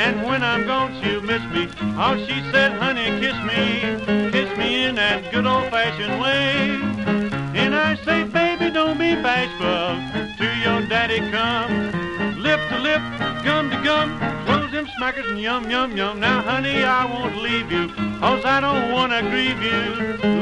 And when I'm gone, she'll miss me. Oh, she said, honey, kiss me in that good old-fashioned way. And I say, baby, don't be bashful, to your daddy come. Lip to lip, gum to gum, close them smackers and yum, yum, yum. Now, honey, I won't leave you, 'cause I don't want to grieve you.